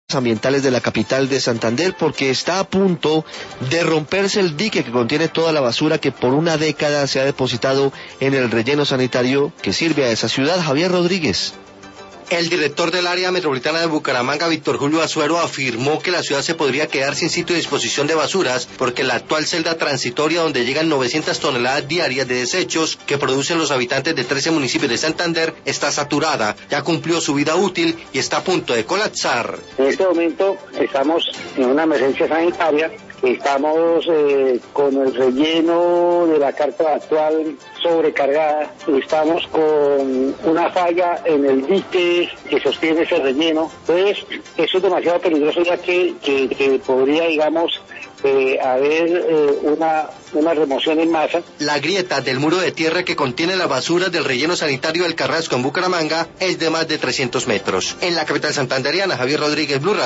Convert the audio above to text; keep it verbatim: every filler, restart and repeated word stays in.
ambientales de la capital de Santander porque está a punto de romperse el dique que contiene toda la basura que por una década se ha depositado en el relleno sanitario que sirve a esa ciudad. Javier Rodríguez. El director del área metropolitana de Bucaramanga, Víctor Julio Azuero, afirmó que la ciudad se podría quedar sin sitio de disposición de basuras porque la actual celda transitoria donde llegan novecientas toneladas diarias de desechos que producen los habitantes de trece municipios de Santander está saturada, ya cumplió su vida útil y está a punto de colapsar. En este momento estamos en una emergencia sanitaria. Estamos eh, con el relleno de la carpa actual sobrecargada, estamos con una falla en el dique que sostiene ese relleno, entonces eso es demasiado peligroso ya que, que, que podría, digamos, eh, haber eh, una, una remoción en masa. La grieta del muro de tierra que contiene las basuras del relleno sanitario del Carrasco en Bucaramanga es de más de trescientos metros. En la capital santandereana, Javier Rodríguez, Blue Radio.